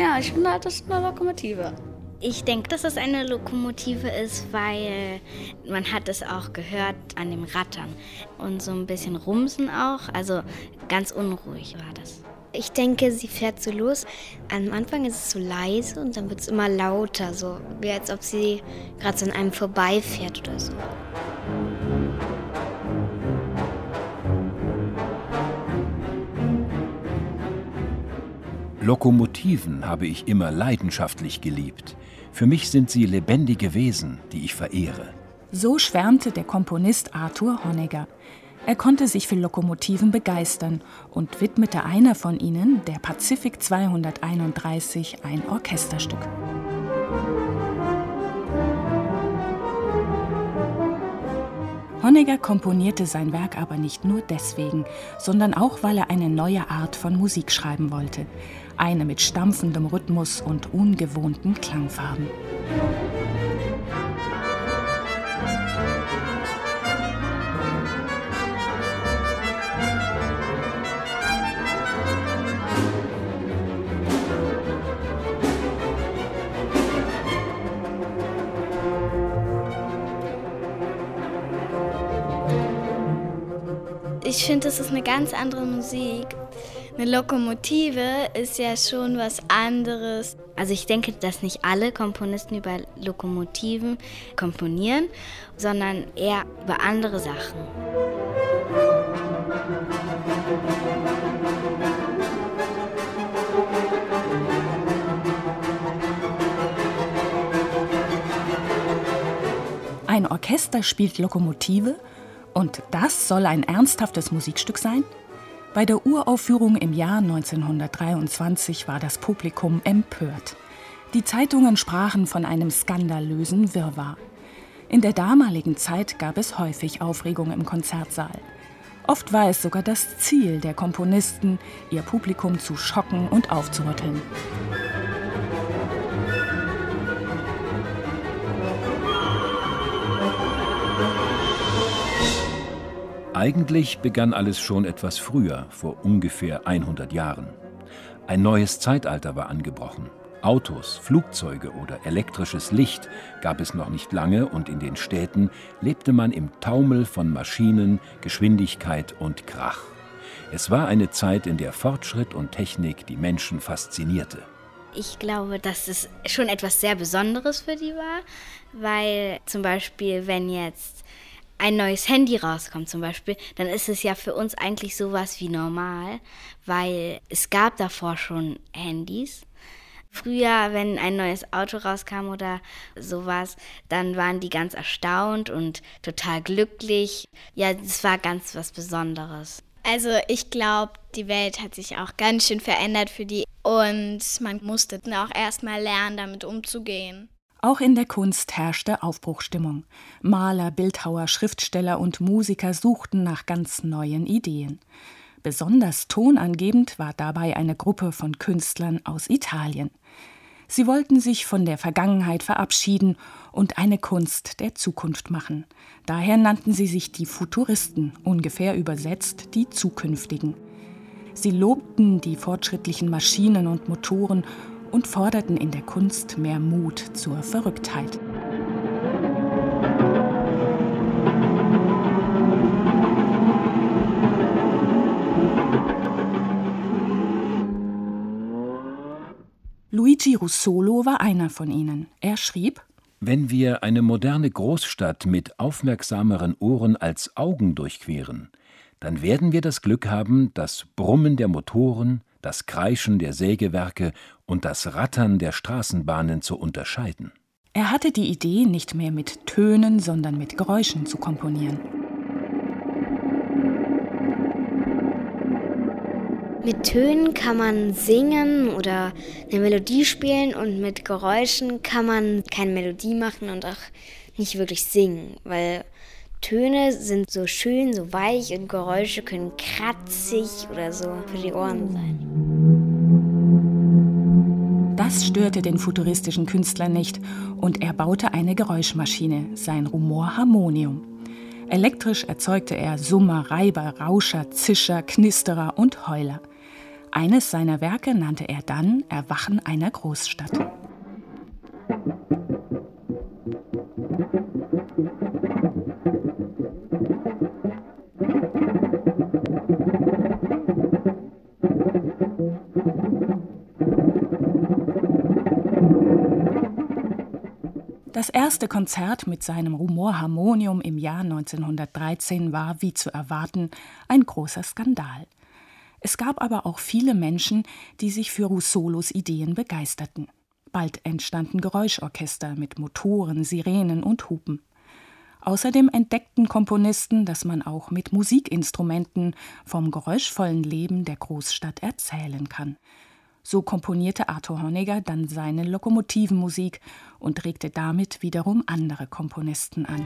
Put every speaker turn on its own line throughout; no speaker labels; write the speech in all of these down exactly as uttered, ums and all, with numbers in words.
Ja, ich finde halt, das ist eine Lokomotive.
Ich denke, dass es eine Lokomotive ist, weil man hat es auch gehört an dem Rattern und so ein bisschen Rumsen auch. Also ganz unruhig war das.
Ich denke, sie fährt so los. Am Anfang ist es so leise und dann wird es immer lauter, so wie als ob sie gerade so an einem vorbeifährt oder so.
Lokomotiven habe ich immer leidenschaftlich geliebt. Für mich sind sie lebendige Wesen, die ich verehre.
So schwärmte der Komponist Arthur Honegger. Er konnte sich für Lokomotiven begeistern und widmete einer von ihnen, der Pacific zweihunderteinunddreißig, ein Orchesterstück. Honegger komponierte sein Werk aber nicht nur deswegen, sondern auch, weil er eine neue Art von Musik schreiben wollte. Eine mit stampfendem Rhythmus und ungewohnten Klangfarben.
Ich finde, das ist eine ganz andere Musik. Eine Lokomotive ist ja schon was anderes.
Also ich denke, dass nicht alle Komponisten über Lokomotiven komponieren, sondern eher über andere Sachen.
Ein Orchester spielt Lokomotive? Und das soll ein ernsthaftes Musikstück sein? Bei der Uraufführung im Jahr neunzehnhundertdreiundzwanzig war das Publikum empört. Die Zeitungen sprachen von einem skandalösen Wirrwarr. In der damaligen Zeit gab es häufig Aufregung im Konzertsaal. Oft war es sogar das Ziel der Komponisten, ihr Publikum zu schocken und aufzurütteln.
Eigentlich begann alles schon etwas früher, vor ungefähr hundert Jahren. Ein neues Zeitalter war angebrochen. Autos, Flugzeuge oder elektrisches Licht gab es noch nicht lange und in den Städten lebte man im Taumel von Maschinen, Geschwindigkeit und Krach. Es war eine Zeit, in der Fortschritt und Technik die Menschen faszinierte.
Ich glaube, dass es schon etwas sehr Besonderes für die war, weil zum Beispiel, wenn jetzt ein neues Handy rauskommt zum Beispiel, dann ist es ja für uns eigentlich sowas wie normal, weil es gab davor schon Handys. Früher, wenn ein neues Auto rauskam oder sowas, dann waren die ganz erstaunt und total glücklich. Ja, es war ganz was Besonderes.
Also ich glaube, die Welt hat sich auch ganz schön verändert für die und man musste auch erst mal lernen, damit umzugehen.
Auch in der Kunst herrschte Aufbruchsstimmung. Maler, Bildhauer, Schriftsteller und Musiker suchten nach ganz neuen Ideen. Besonders tonangebend war dabei eine Gruppe von Künstlern aus Italien. Sie wollten sich von der Vergangenheit verabschieden und eine Kunst der Zukunft machen. Daher nannten sie sich die Futuristen, ungefähr übersetzt die Zukünftigen. Sie lobten die fortschrittlichen Maschinen und Motoren und forderten in der Kunst mehr Mut zur Verrücktheit. Luigi Russolo war einer von ihnen. Er schrieb:
Wenn wir eine moderne Großstadt mit aufmerksameren Ohren als Augen durchqueren, dann werden wir das Glück haben, das Brummen der Motoren, das Kreischen der Sägewerke und das Rattern der Straßenbahnen zu unterscheiden.
Er hatte die Idee, nicht mehr mit Tönen, sondern mit Geräuschen zu komponieren.
Mit Tönen kann man singen oder eine Melodie spielen und mit Geräuschen kann man keine Melodie machen und auch nicht wirklich singen, weil Töne sind so schön, so weich und Geräusche können kratzig oder so für die Ohren sein.
Das störte den futuristischen Künstler nicht und er baute eine Geräuschmaschine, sein Rumorharmonium. Elektrisch erzeugte er Summer, Reiber, Rauscher, Zischer, Knisterer und Heuler. Eines seiner Werke nannte er dann »Erwachen einer Großstadt«. Das erste Konzert mit seinem Rumorharmonium im Jahr neunzehnhundertdreizehn war, wie zu erwarten, ein großer Skandal. Es gab aber auch viele Menschen, die sich für Russolos Ideen begeisterten. Bald entstanden Geräuschorchester mit Motoren, Sirenen und Hupen. Außerdem entdeckten Komponisten, dass man auch mit Musikinstrumenten vom geräuschvollen Leben der Großstadt erzählen kann. So komponierte Arthur Honegger dann seine Lokomotivenmusik und regte damit wiederum andere Komponisten an.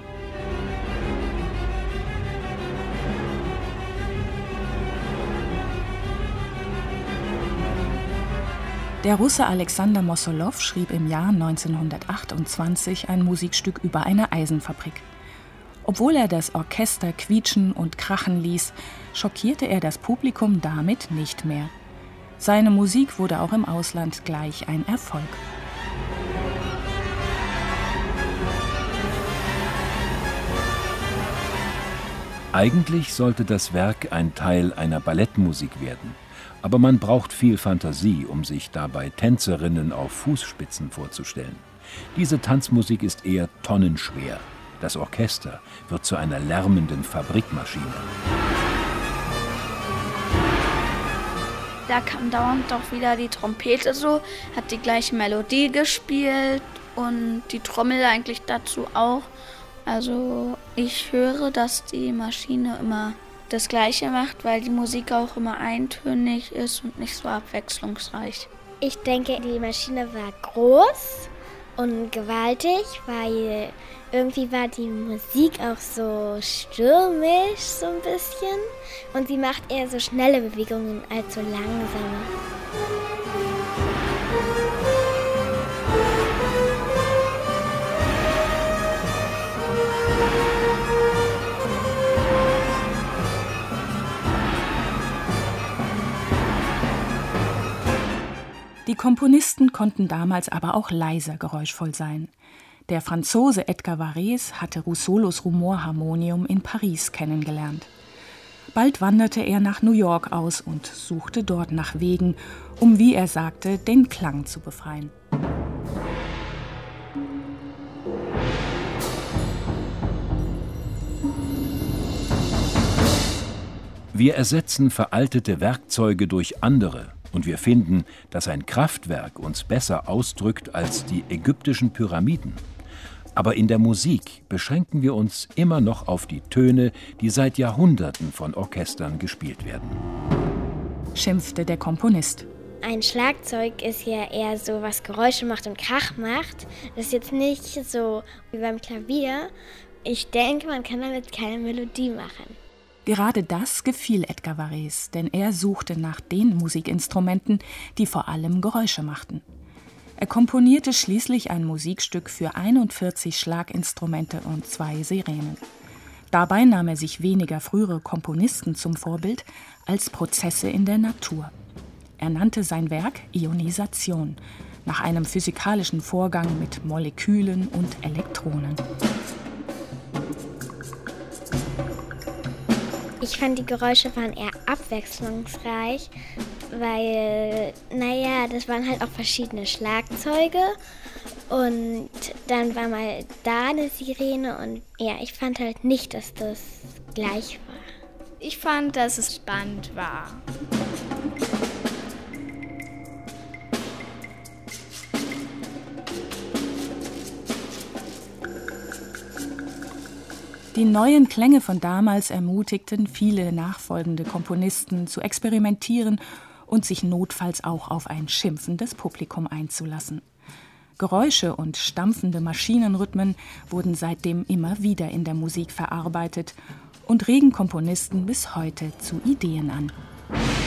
Der Russe Alexander Mossolow schrieb im Jahr neunzehnhundertachtundzwanzig ein Musikstück über eine Eisenfabrik. Obwohl er das Orchester quietschen und krachen ließ, schockierte er das Publikum damit nicht mehr. Seine Musik wurde auch im Ausland gleich ein Erfolg.
Eigentlich sollte das Werk ein Teil einer Ballettmusik werden. Aber man braucht viel Fantasie, um sich dabei Tänzerinnen auf Fußspitzen vorzustellen. Diese Tanzmusik ist eher tonnenschwer. Das Orchester wird zu einer lärmenden Fabrikmaschine.
Da kam dauernd doch wieder die Trompete so, hat die gleiche Melodie gespielt und die Trommel eigentlich dazu auch. Also ich höre, dass die Maschine immer das Gleiche macht, weil die Musik auch immer eintönig ist und nicht so abwechslungsreich.
Ich denke, die Maschine war groß und gewaltig, weil irgendwie war die Musik auch so stürmisch so ein bisschen und sie macht eher so schnelle Bewegungen als so langsame.
Die Komponisten konnten damals aber auch leiser geräuschvoll sein. Der Franzose Edgar Varèse hatte Russolos Rumorharmonium in Paris kennengelernt. Bald wanderte er nach New York aus und suchte dort nach Wegen, um, wie er sagte, den Klang zu befreien.
Wir ersetzen veraltete Werkzeuge durch andere. Und wir finden, dass ein Kraftwerk uns besser ausdrückt als die ägyptischen Pyramiden. Aber in der Musik beschränken wir uns immer noch auf die Töne, die seit Jahrhunderten von Orchestern gespielt werden.
Schimpfte der Komponist.
Ein Schlagzeug ist ja eher so, was Geräusche macht und Krach macht. Das ist jetzt nicht so wie beim Klavier. Ich denke, man kann damit keine Melodie machen.
Gerade das gefiel Edgar Varèse, denn er suchte nach den Musikinstrumenten, die vor allem Geräusche machten. Er komponierte schließlich ein Musikstück für einundvierzig Schlaginstrumente und zwei Sirenen. Dabei nahm er sich weniger frühere Komponisten zum Vorbild als Prozesse in der Natur. Er nannte sein Werk Ionisation, nach einem physikalischen Vorgang mit Molekülen und Elektronen.
Ich fand, die Geräusche waren eher abwechslungsreich, weil, naja, das waren halt auch verschiedene Schlagzeuge und dann war mal da eine Sirene und ja, ich fand halt nicht, dass das gleich war.
Ich fand, dass es spannend war.
Die neuen Klänge von damals ermutigten viele nachfolgende Komponisten zu experimentieren und sich notfalls auch auf ein schimpfendes Publikum einzulassen. Geräusche und stampfende Maschinenrhythmen wurden seitdem immer wieder in der Musik verarbeitet und regen Komponisten bis heute zu Ideen an.